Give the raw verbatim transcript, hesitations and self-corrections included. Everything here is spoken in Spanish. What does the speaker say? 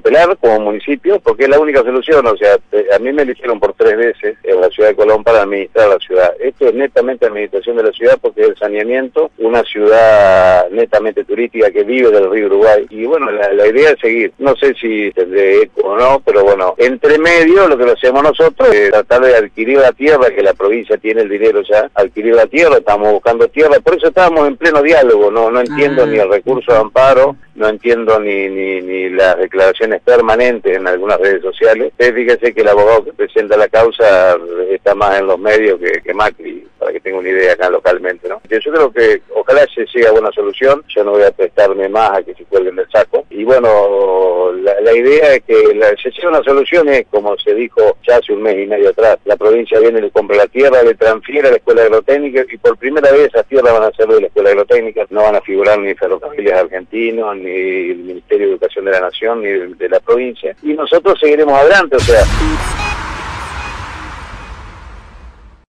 apelar como municipio, porque es la única solución. O sea, a mí me eligieron por tres veces en la ciudad de Colón para administrar la ciudad. Esto es netamente administración de la ciudad porque es el saneamiento, una ciudad netamente turística que vive del río Uruguay. Y bueno, la, la idea es seguir. No sé si tendré eco o no, pero bueno, entre medio lo que lo hacemos nosotros es tratar de adquirir la tierra, que la provincia tiene el dinero ya, adquirir la tierra, estamos buscando tierra, por eso estábamos en pleno diálogo, no no entiendo ah. ni el recurso de amparo, no entiendo ni, ni, ni las declaraciones permanentes en algunas redes sociales. Ustedes fíjense que el abogado que presenta la causa está más en los medios que, que Macri, para que tenga una idea acá localmente, ¿no? Yo creo que ojalá se llegue a buena solución, yo no voy a prestarme más a que se cuelguen del saco, y bueno, la, la idea es que la, se llegue a una solución es, como se dijo ya hace un mes y medio atrás, la provincia viene, le compra la tierra, le transfiere a la Escuela Agrotécnica, y por primera vez esas tierras van a ser de la Escuela Agrotécnica, no van a figurar ni ferrocarriles argentinos, ni el Ministerio de Educación de la Nación, ni de, de la provincia, y nosotros seguiremos adelante, o sea...